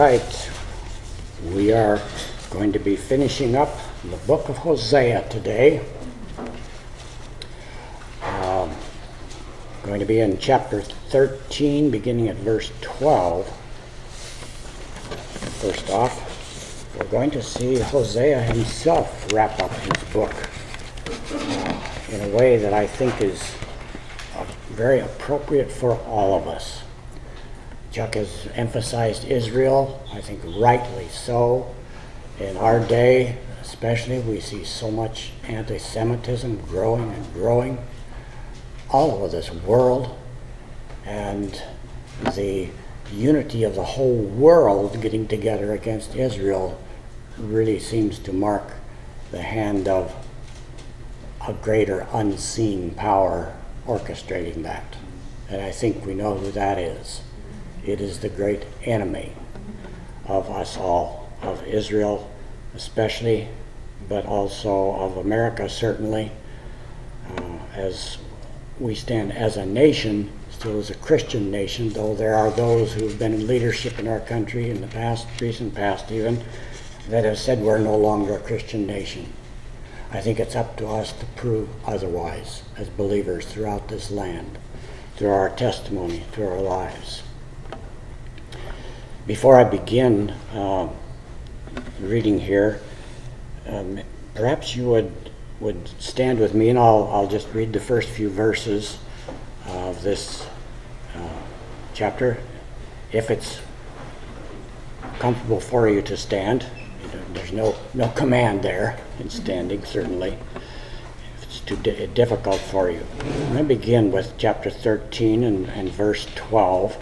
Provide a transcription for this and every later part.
right, we are going to be finishing up the book of Hosea today. Going to be in chapter 13, beginning at verse 12. First off, we're going to see Hosea himself wrap up his book in a way that I think is very appropriate for all of us. Chuck has emphasized Israel, I think rightly so. In our day, especially, we see so much anti-Semitism growing and growing all over this world, and the unity of the whole world getting together against Israel really seems to mark the hand of a greater unseen power orchestrating that. And I think we know who that is. It is the great enemy of us all, of Israel especially, but also of America certainly, as we stand as a nation, still as a Christian nation, though there are those who have been in leadership in our country in the past, recent past even, that have said we're no longer a Christian nation. I think it's up to us to prove otherwise as believers throughout this land, through our testimony, through our lives. Before I begin reading here, perhaps you would stand with me, and I'll just read the first few verses of this chapter. If it's comfortable for you to stand, there's no command there in standing, certainly. If it's too difficult for you. I'm going to begin with chapter 13 and verse 12.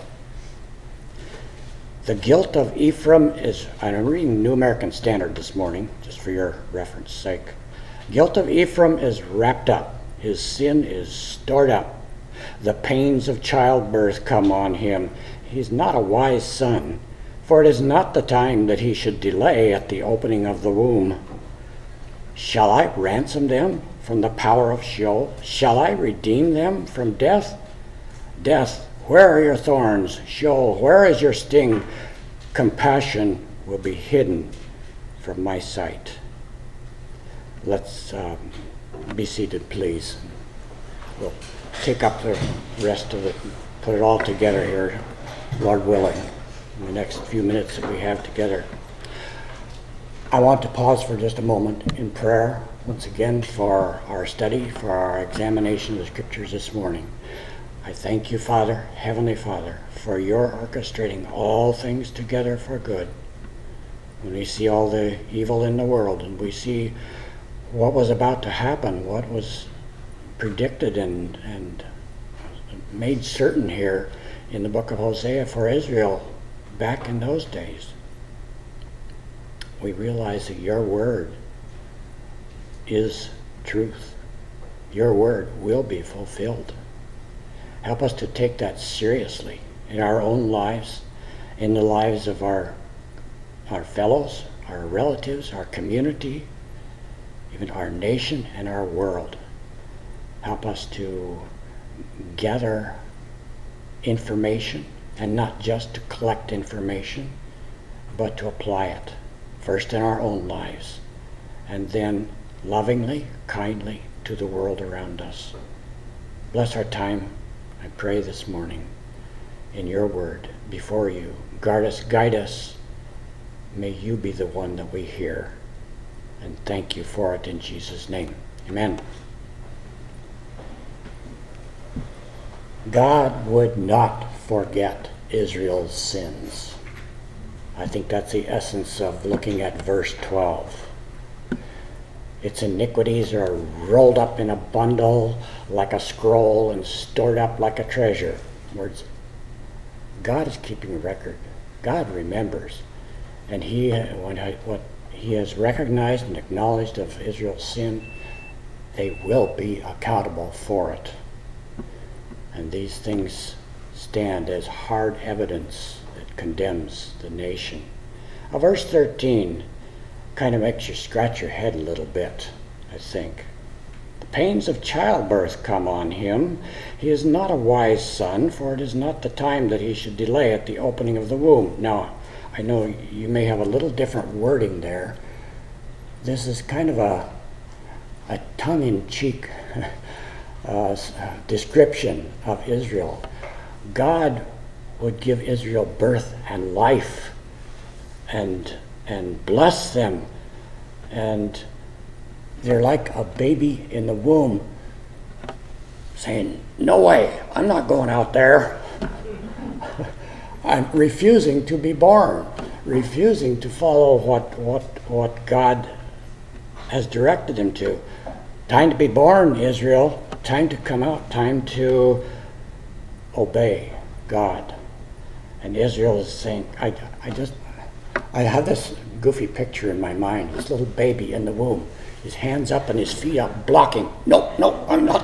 The guilt of Ephraim is, I'm reading New American Standard this morning, just for your reference sake. Guilt of Ephraim is wrapped up. His sin is stored up. The pains of childbirth come on him. He's not a wise son, for it is not the time that he should delay at the opening of the womb. Shall I ransom them from the power of Sheol? Shall I redeem them from death? Death, where are your thorns? Sheol, where is your sting? Compassion will be hidden from my sight. Let's be seated, please. We'll take up the rest of it, put it all together here, Lord willing, in the next few minutes that we have together. I want to pause for just a moment in prayer, once again, for our study, for our examination of the Scriptures this morning. I thank you, Father, Heavenly Father, for your orchestrating all things together for good. When we see all the evil in the world, and we see what was about to happen, what was predicted and made certain here in the book of Hosea for Israel back in those days, we realize that your word is truth. Your word will be fulfilled. Help us to take that seriously in our own lives, in the lives of our fellows, our relatives, our community, even our nation and our world. Help us to gather information, and not just to collect information, but to apply it, first in our own lives, and then lovingly, kindly to the world around us. Bless our time, I pray this morning, in your word, before you. Guard us, guide us. May you be the one that we hear. And thank you for it in Jesus' name. Amen. God would not forget Israel's sins. I think that's the essence of looking at verse 12. Its iniquities are rolled up in a bundle like a scroll and stored up like a treasure. In other words, God is keeping record. God remembers. And what he has recognized and acknowledged of Israel's sin, they will be accountable for it. And these things stand as hard evidence that condemns the nation. Verse 13 kind of makes you scratch your head a little bit, I think. The pains of childbirth come on him. He is not a wise son, for it is not the time that he should delay at the opening of the womb. Now, I know you may have a little different wording there. This is kind of a tongue-in-cheek description of Israel. God would give Israel birth and life and bless them, and they're like a baby in the womb saying, "No way, I'm not going out there." I'm refusing to be born, refusing to follow what God has directed him to. Time to be born, Israel. Time to come out. Time to obey God. And Israel is saying, I have this goofy picture in my mind. This little baby in the womb, his hands up and his feet up, blocking. No, I'm not.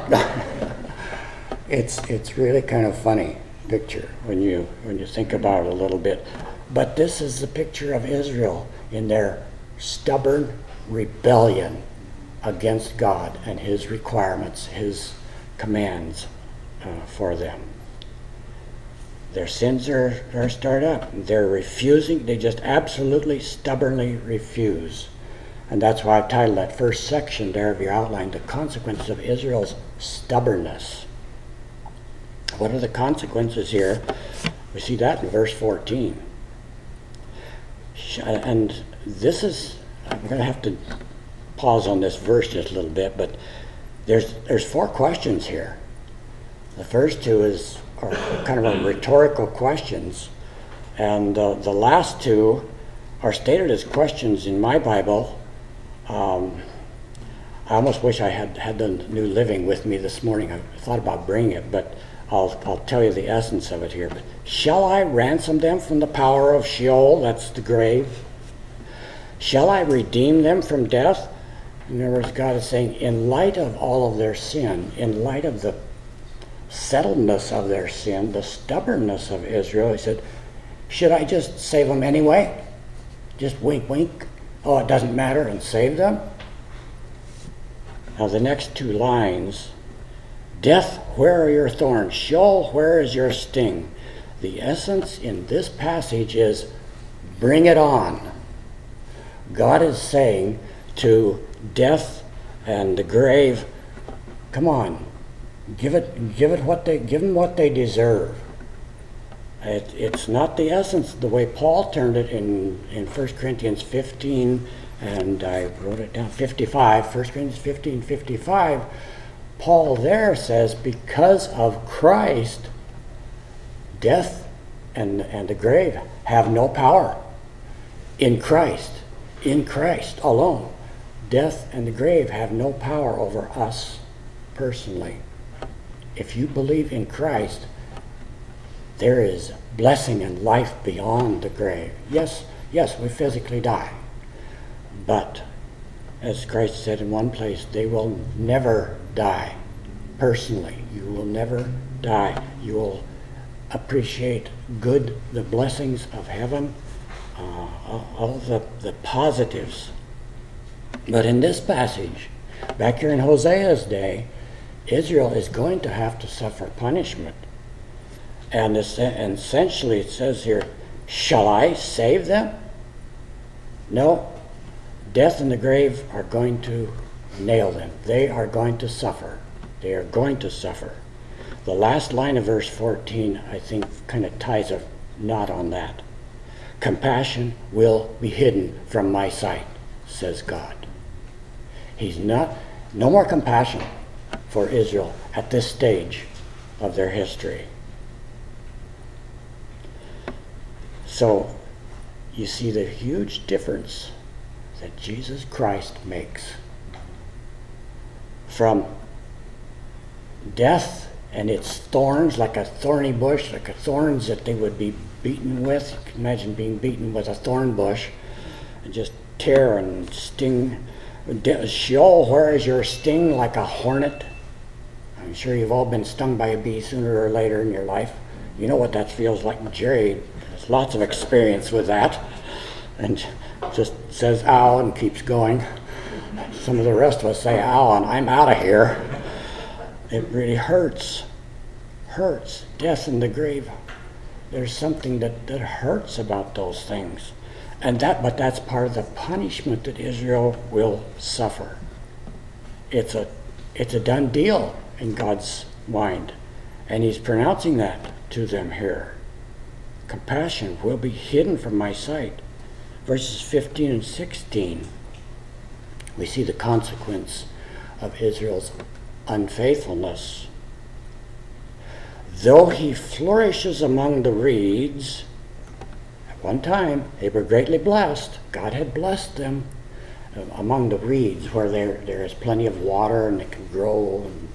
It's really kind of funny picture when you think about it a little bit. But this is the picture of Israel in their stubborn rebellion against God and his requirements, his commands for them. Their sins are stirred up. They're refusing. They just absolutely stubbornly refuse. And that's why I've titled that first section there of your outline, The Consequences of Israel's Stubbornness. What are the consequences here? We see that in verse 14. And this is, I'm going to have to pause on this verse just a little bit, but there's 4 questions here. The first 2 are kind of rhetorical questions, and the last 2 are stated as questions in my Bible. I almost wish I had the New Living with me this morning. I thought about bringing it, but I'll tell you the essence of it here. But shall I ransom them from the power of Sheol? That's the grave. Shall I redeem them from death? In other words, God is saying, in light of all of their sin, in light of the settledness of their sin, the stubbornness of Israel, he said, should I just save them anyway? Just wink, wink. Oh, it doesn't matter, and save them? Now the next 2 lines, death, where are your thorns? Sheol, where is your sting? The essence in this passage is, bring it on. God is saying to death and the grave, come on, give them what they deserve. It's not the essence the way Paul turned it in 1 Corinthians 15, and I wrote it down, 55, 1 Corinthians 15, 55. Paul there says, because of Christ, death and the grave have no power. In Christ alone, death and the grave have no power over us personally. If you believe in Christ, there is blessing and life beyond the grave. Yes, we physically die. But, as Christ said in one place, they will never die. Personally, you will never die. You will appreciate the blessings of heaven, all the positives. But in this passage, back here in Hosea's day, Israel is going to have to suffer punishment. And essentially it says here, shall I save them? No. Death and the grave are going to nail them. They are going to suffer. They are going to suffer. The last line of verse 14, I think, kind of ties a knot on that. Compassion will be hidden from my sight, says God. No more compassion for Israel at this stage of their history. So you see the huge difference that Jesus Christ makes from death and its thorns, like a thorny bush, like thorns that they would be beaten with. You can imagine being beaten with a thorn bush and just tear and sting. Sheol, where is your sting? Like a hornet. I'm sure you've all been stung by a bee sooner or later in your life. You know what that feels like. Jerry has lots of experience with that and just says ow and keeps going. Some of the rest of us say ow and I'm out of here. It really hurts. Death in the grave There's something that hurts about those things. But that's part of the punishment that Israel will suffer. It's a done deal in God's mind. And he's pronouncing that to them here. Compassion will be hidden from my sight. Verses 15 and 16, we see the consequence of Israel's unfaithfulness. Though he flourishes among the reeds, at one time they were greatly blessed. God had blessed them among the reeds where there is plenty of water and they can grow and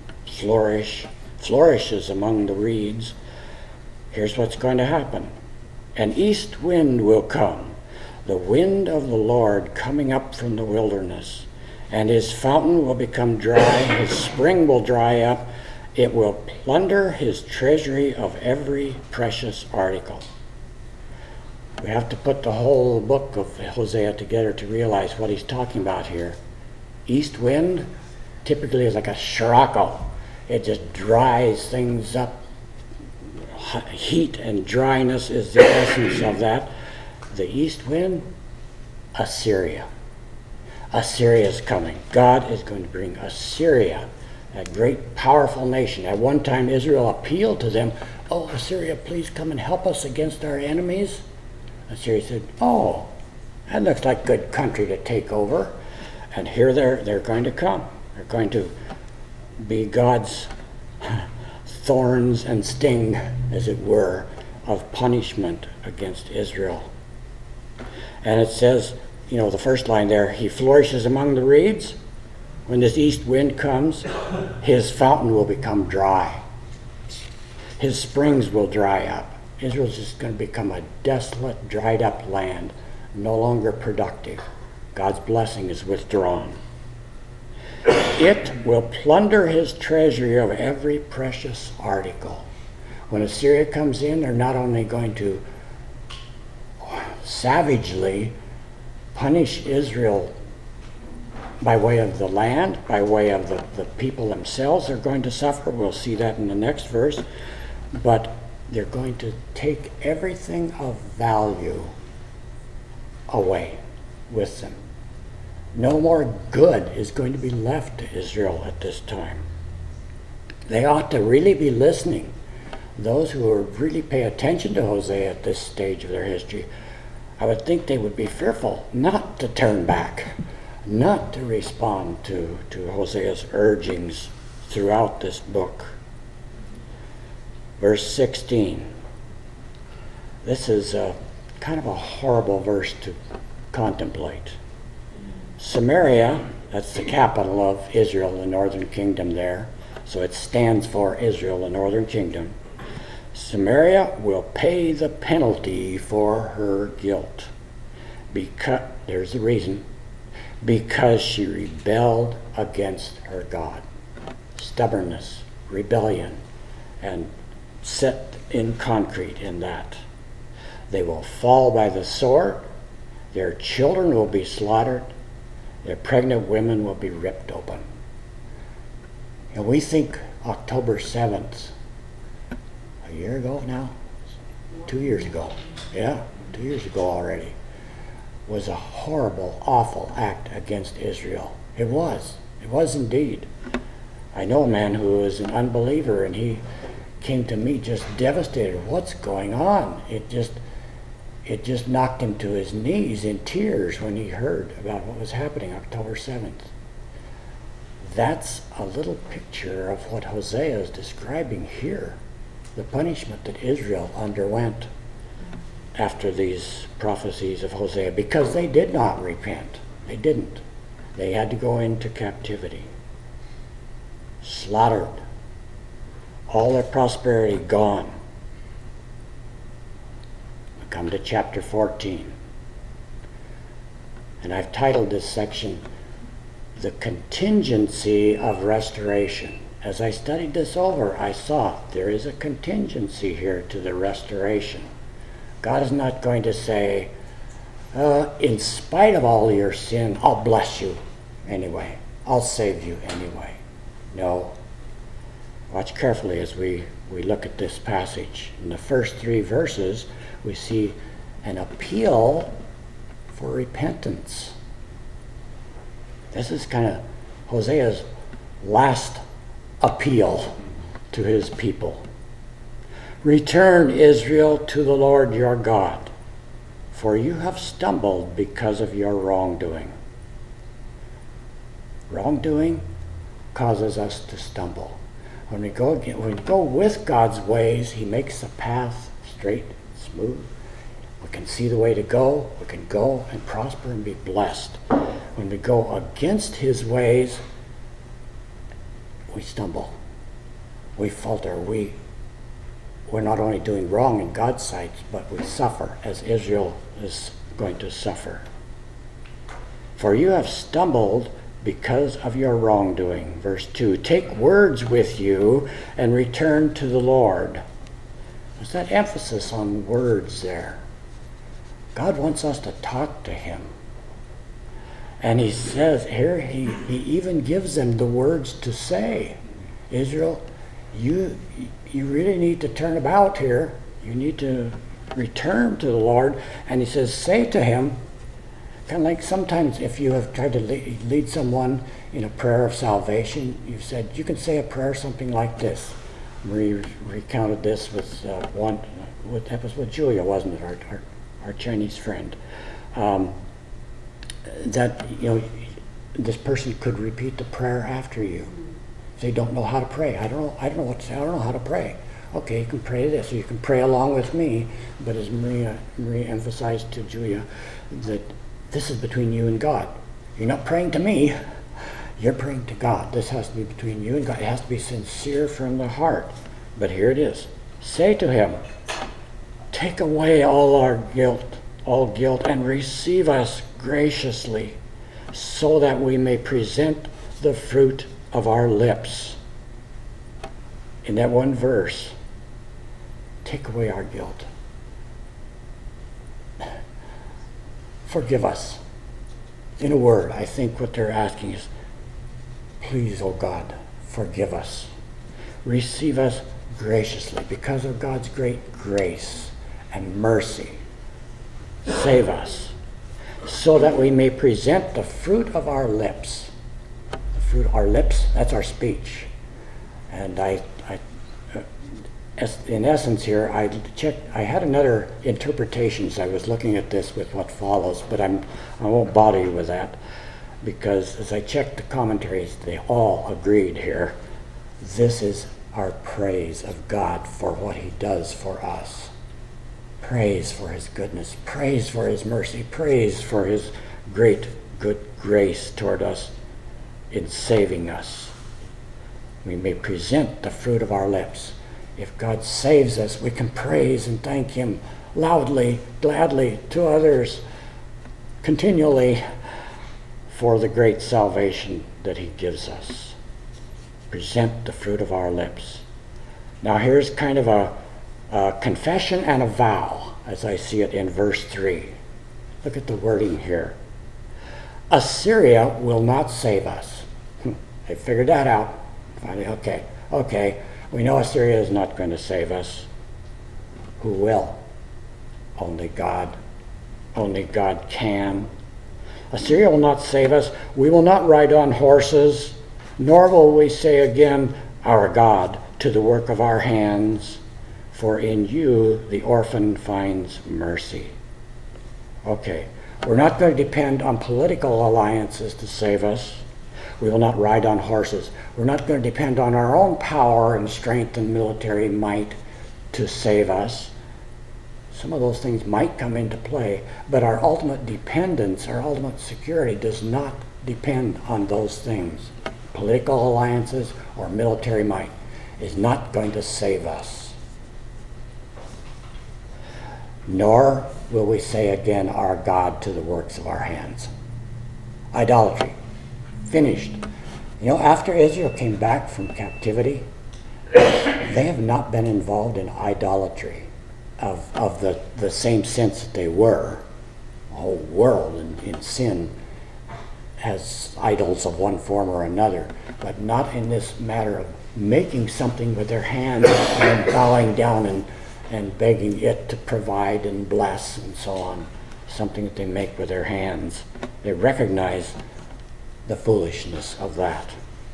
flourishes among the reeds. Here's what's going to happen. An east wind will come, the wind of the Lord coming up from the wilderness, and his fountain will become dry, his spring will dry up, it will plunder his treasury of every precious article. We have to put the whole book of Hosea together to realize what he's talking about here. East wind typically is like a scirocco. It just dries things up. Heat and dryness is the essence of that. The east wind, Assyria. Assyria is coming. God is going to bring Assyria, that great powerful nation. At one time Israel appealed to them, "Oh, Assyria, please come and help us against our enemies." Assyria said, "Oh, that looks like a good country to take over." And here they're going to come. They're going to be God's thorns and sting, as it were, of punishment against Israel. And it says, the first line there, he flourishes among the reeds. When this east wind comes, his fountain will become dry. His springs will dry up. Israel's just going to become a desolate, dried up land, no longer productive. God's blessing is withdrawn. It will plunder his treasury of every precious article. When Assyria comes in, they're not only going to savagely punish Israel by way of the land, by way of the people themselves, they're going to suffer. We'll see that in the next verse. But they're going to take everything of value away with them. No more good is going to be left to Israel at this time. They ought to really be listening. Those who really pay attention to Hosea at this stage of their history, I would think they would be fearful not to turn back, not to respond to Hosea's urgings throughout this book. Verse 16. This is kind of a horrible verse to contemplate. Samaria, that's the capital of Israel, the northern kingdom there. So it stands for Israel, the northern kingdom. Samaria will pay the penalty for her guilt. There's the reason. Because she rebelled against her God. Stubbornness, rebellion, and set in concrete in that. They will fall by the sword. Their children will be slaughtered. Their pregnant women will be ripped open. And we think October 7th, a year ago now? 2 years ago. Yeah, 2 years ago already. Was a horrible, awful act against Israel. It was. It was indeed. I know a man who was an unbeliever, and he came to me just devastated. What's going on? It just knocked him to his knees in tears when he heard about what was happening October 7th. That's a little picture of what Hosea is describing here, the punishment that Israel underwent after these prophecies of Hosea, because they did not repent. They didn't. They had to go into captivity. Slaughtered. All their prosperity gone. We come to chapter 14. And I've titled this section, The Contingency of Restoration. As I studied this over, I saw there is a contingency here to the restoration. God is not going to say, in spite of all your sin, I'll bless you anyway. I'll save you anyway. No. Watch carefully as we look at this passage. In the first 3 verses, we see an appeal for repentance. This is kind of Hosea's last appeal to his people. Return, Israel, to the Lord your God, for you have stumbled because of your wrongdoing. Wrongdoing causes us to stumble. When we go with God's ways, he makes the path straight, smooth. We can see the way to go. We can go and prosper and be blessed. When we go against his ways, we stumble. We falter. We're not only doing wrong in God's sight, but we suffer, as Israel is going to suffer. For you have stumbled because of your wrongdoing. Verse 2, take words with you and return to the Lord. There's that emphasis on words there. God wants us to talk to him. And he says here, he even gives them the words to say. Israel, you really need to turn about here. You need to return to the Lord. And he says, say to him, kind of like sometimes if you have tried to lead someone in a prayer of salvation, you've said, you can say a prayer something like this. Marie recounted this with that was with Julia, wasn't it, our Chinese friend. That, this person could repeat the prayer after you. They don't know how to pray. I don't know what to say. I don't know how to pray. Okay, you can pray this, or you can pray along with me. But as Marie emphasized to Julia, that this is between you and God. You're not praying to me. You're praying to God. This has to be between you and God. It has to be sincere from the heart. But here it is. Say to him, take away all guilt, and receive us graciously, so that we may present the fruit of our lips. In that one verse, take away our guilt. Forgive us. In a word, I think what they're asking is, please, oh God, forgive us. Receive us graciously because of God's great grace and mercy. Save us so that we may present the fruit of our lips. The fruit of our lips, that's our speech. And in essence here, I had another interpretation as I was looking at this with what follows, but I won't bother you with that, because as I checked the commentaries, they all agreed here. This is our praise of God for what he does for us. Praise for his goodness, praise for his mercy, praise for his great good grace toward us in saving us. We may present the fruit of our lips. If God saves us, we can praise and thank him loudly, gladly, to others, continually, for the great salvation that he gives us. Present the fruit of our lips. Now here's kind of a confession and a vow, as I see it in verse 3. Look at the wording here. Assyria will not save us. They figured that out. Finally, okay. We know Assyria is not going to save us. Who will? Only God. Only God can. Assyria will not save us. We will not ride on horses, nor will we say again, our God, to the work of our hands. For in you the orphan finds mercy. Okay, we're not going to depend on political alliances to save us. We will not ride on horses. We're not going to depend on our own power and strength and military might to save us. Some of those things might come into play, but our ultimate dependence, our ultimate security does not depend on those things. Political alliances or military might is not going to save us. Nor will we say again, our God, to the works of our hands. Idolatry. Finished. After Israel came back from captivity, they have not been involved in idolatry of the same sense that they were. The whole world in sin has idols of one form or another, but not in this matter making something with their hands and bowing down and begging it to provide and bless and so on. Something that they make with their hands. They recognize the foolishness of that.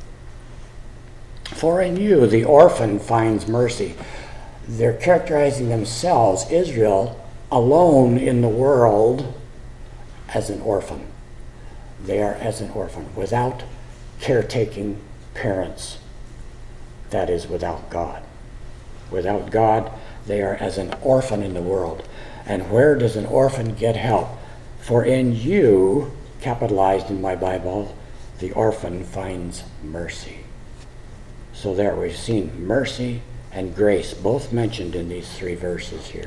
For in you the orphan finds mercy. They're characterizing themselves, Israel, alone in the world, as an orphan. They are as an orphan, without caretaking parents. That is, without God. Without God, they are as an orphan in the world. And where does an orphan get help? For in you, capitalized in my Bible, the orphan finds mercy. So there we've seen mercy and grace, both mentioned in these 3 verses here.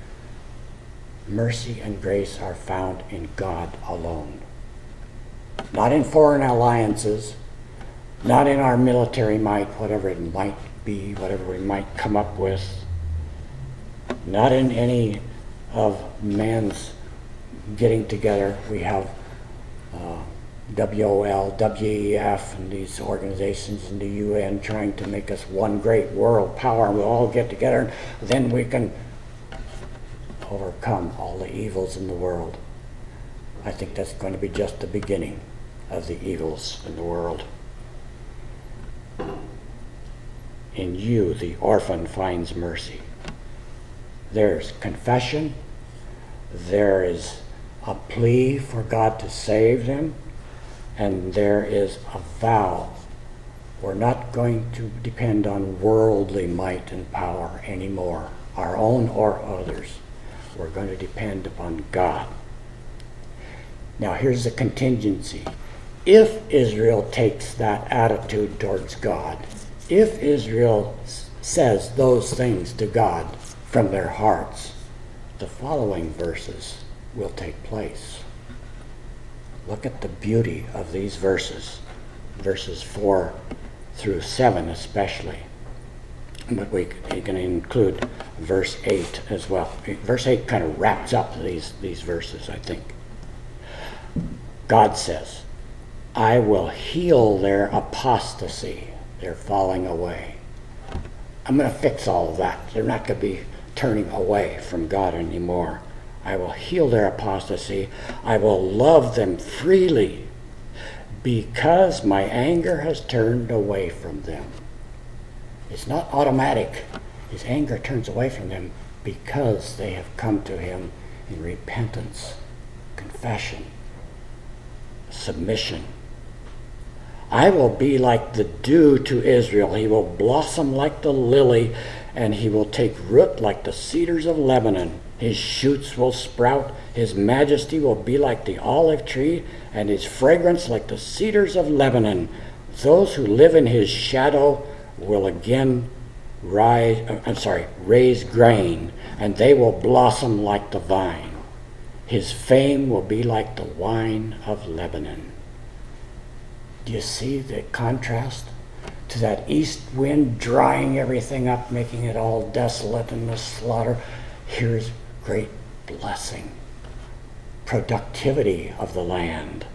Mercy and grace are found in God alone. Not in foreign alliances, not in our military might, whatever it might be, whatever we might come up with, not in any of man's getting together. We have WOL, WEF, and these organizations in the UN trying to make us one great world power, and we'll all get together, and then we can overcome all the evils in the world. I think that's going to be just the beginning of the evils in the world. In you, the orphan finds mercy. There's confession. There is a plea for God to save them. And there is a vow. We're not going to depend on worldly might and power anymore, our own or others. We're going to depend upon God. Now here's the contingency. If Israel takes that attitude towards God, if Israel says those things to God from their hearts, the following verses will take place. Look at the beauty of these verses, verses 4 through 7 especially. But we can include verse 8 as well. Verse 8 kind of wraps up these verses, I think. God says, I will heal their apostasy, their falling away. I'm going to fix all of that. They're not going to be turning away from God anymore. I will heal their apostasy. I will love them freely because my anger has turned away from them. It's not automatic. His anger turns away from them because they have come to him in repentance, confession, submission. I will be like the dew to Israel. He will blossom like the lily, and he will take root like the cedars of Lebanon. His shoots will sprout. His majesty will be like the olive tree, and his fragrance like the cedars of Lebanon. Those who live in his shadow will again raise grain, and they will blossom like the vine. His fame will be like the wine of Lebanon. Do you see the contrast to that east wind drying everything up, making it all desolate and the slaughter? Here's great blessing, productivity of the land,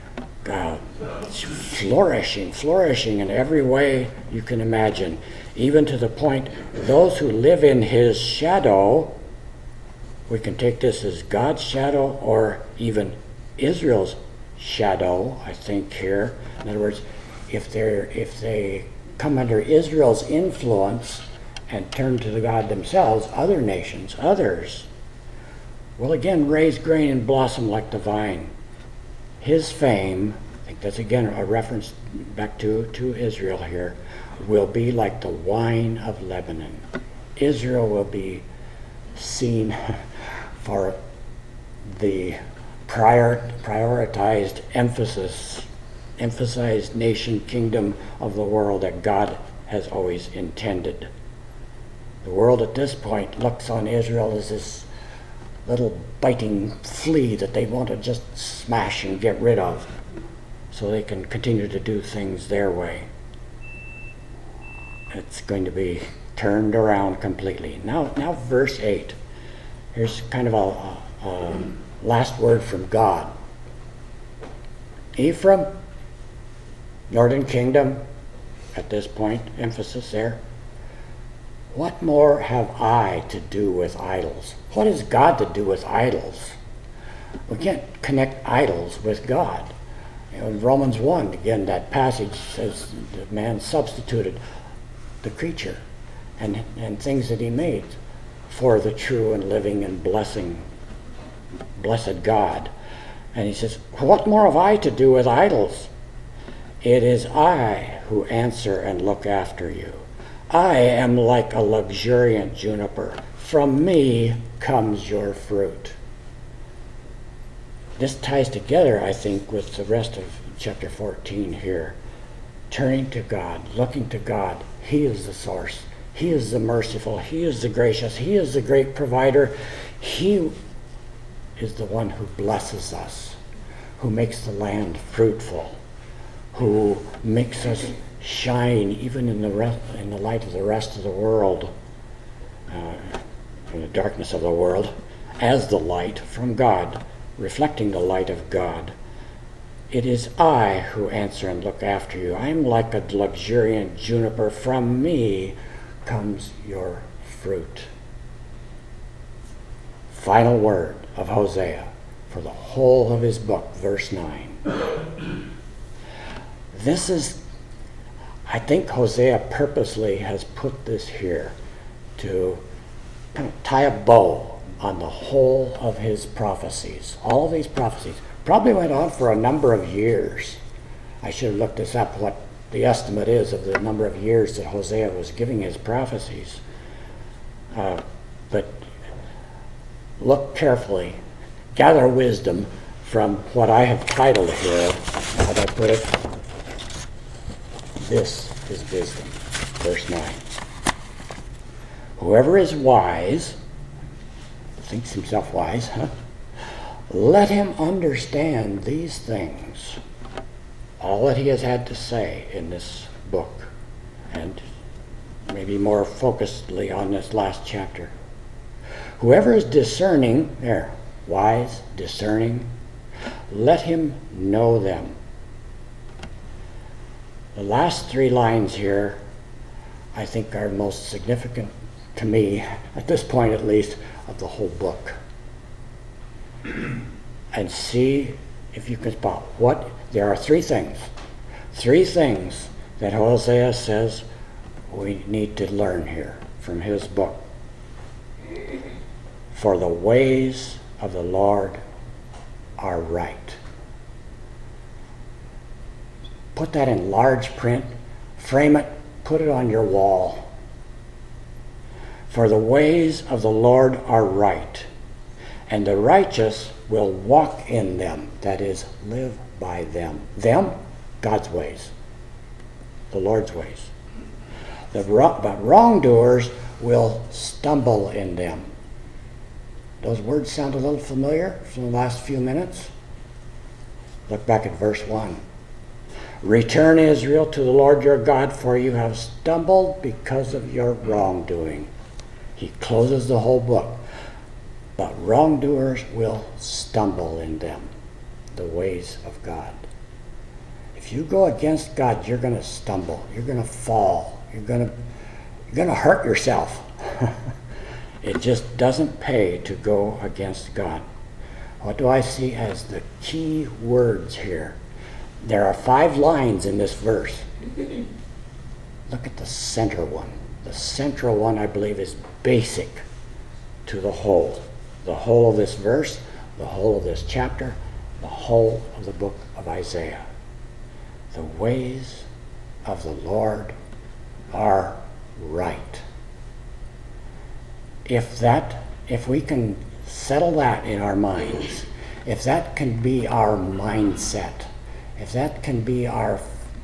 flourishing in every way you can imagine, even to the point those who live in his shadow, we can take this as God's shadow or even Israel's shadow, I think here. In other words, if they come under Israel's influence and turn to the God themselves, other nations, others, will again raise grain and blossom like the vine. His fame, I think that's again a reference back to Israel here, will be like the wine of Lebanon. Israel will be seen for the prioritized emphasized nation kingdom of the world that God has always intended. The world at this point looks on Israel as this little biting flea that they want to just smash and get rid of so they can continue to do things their way. It's going to be turned around completely. Now verse 8. Here's kind of a last word from God. Ephraim, northern kingdom, at this point, emphasis there. What more have I to do with idols? What has God to do with idols? We can't connect idols with God. In Romans 1, again, that passage says that man substituted the creature and things that he made for the true and living and blessed God. And he says, what more have I to do with idols? It is I who answer and look after you. I am like a luxuriant juniper. From me comes your fruit. This ties together, I think, with the rest of chapter 14 here. Turning to God, looking to God. He is the source. He is the merciful. He is the gracious. He is the great provider. He is the one who blesses us, who makes the land fruitful, who makes us shine even in the light of the rest of the world, in the darkness of the world, as the light from God, reflecting the light of God. It is I who answer and look after you. I am like a luxuriant juniper. From me comes your fruit. Final word of Hosea for the whole of his book, verse 9. This is, I think Hosea purposely has put this here to kind of tie a bow on the whole of his prophecies. All these prophecies probably went on for a number of years. I should have looked this up, what the estimate is of the number of years that Hosea was giving his prophecies. But look carefully, gather wisdom from what I have titled here. How do I put it? This is wisdom. Verse 9. Whoever is wise, thinks himself wise, let him understand these things. All that he has had to say in this book, and maybe more focusedly on this last chapter. Whoever is discerning, wise, discerning, let him know them. The last three lines here, I think, are most significant to me, at this point at least, of the whole book. And see if you can spot what. There are three things that Hosea says we need to learn here from his book. For the ways of the Lord are right. Put that in large print, frame it, put it on your wall. For the ways of the Lord are right, and the righteous will walk in them, that is, live by them. Them, God's ways, the Lord's ways. But wrongdoers will stumble in them. Those words sound a little familiar from the last few minutes. Look back at verse 1. Return, Israel, to the Lord your God, for you have stumbled because of your wrongdoing. He closes the whole book. But wrongdoers will stumble in them, the ways of God. If you go against God, you're going to stumble. You're going to fall. You're going to hurt yourself. It just doesn't pay to go against God. What do I see as the key words here? There are 5 lines in this verse. Look at the center one. The central one, I believe, is basic to the whole. The whole of this verse, the whole of this chapter, the whole of the book of Isaiah. The ways of the Lord are right. If we can settle that in our minds, if that can be our mindset, if that can be our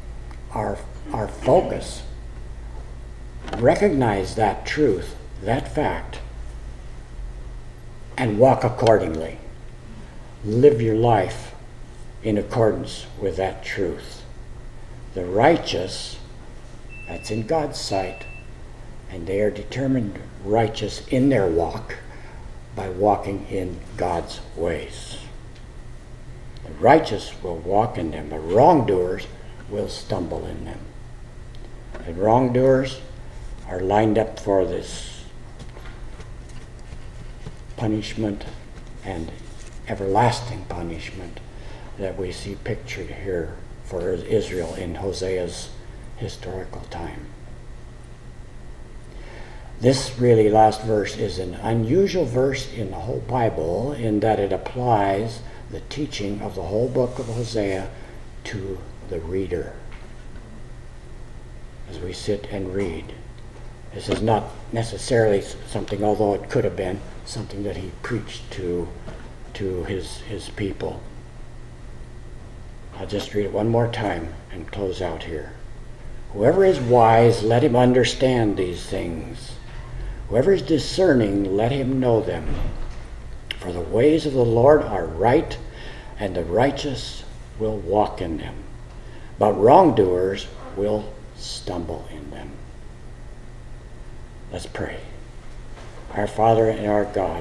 focus, recognize that truth, that fact, and walk accordingly. Live your life in accordance with that truth. The righteous, that's in God's sight, and they are determined righteous in their walk by walking in God's ways. The righteous will walk in them, the wrongdoers will stumble in them. The wrongdoers are lined up for this punishment and everlasting punishment that we see pictured here for Israel in Hosea's historical time. This really last verse is an unusual verse in the whole Bible in that it applies the teaching of the whole book of Hosea to the reader. As we sit and read, this is not necessarily something, although it could have been, something that he preached to his people. I'll just read it one more time and close out here. Whoever is wise, let him understand these things. Whoever is discerning, let him know them. For the ways of the Lord are right, and the righteous will walk in them. But wrongdoers will stumble in them. Let's pray. Our Father and our God,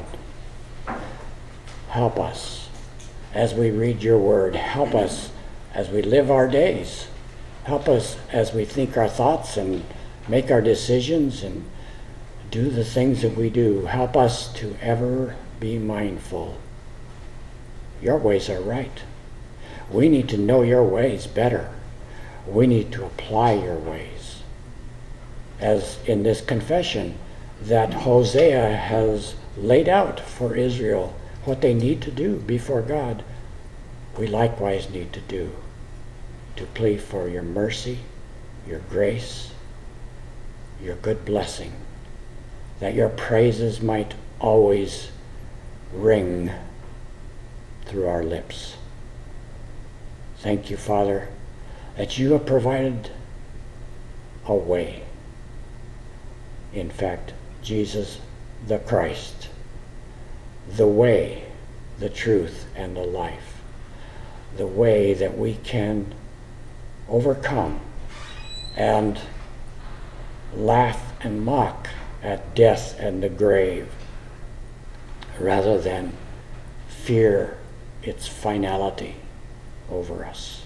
help us as we read your word. Help us as we live our days. Help us as we think our thoughts and make our decisions and do the things that we do. Help us to ever be mindful. Your ways are right. We need to know your ways better. We need to apply your ways. As in this confession that Hosea has laid out for Israel what they need to do before God, we likewise need to do, to plead for your mercy, your grace, your good blessing, that your praises might always ring through our lips. Thank you, Father, that you have provided a way. In fact, Jesus the Christ, the way, the truth, and the life, the way that we can overcome and laugh and mock at death and the grave, rather than fear its finality over us.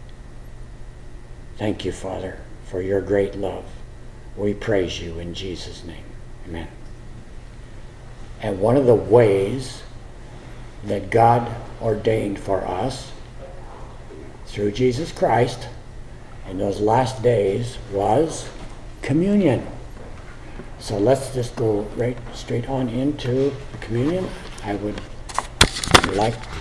Thank you, Father, for your great love. We praise you in Jesus' name. Amen. And one of the ways that God ordained for us through Jesus Christ in those last days was communion. So let's just go right straight on into communion. I would like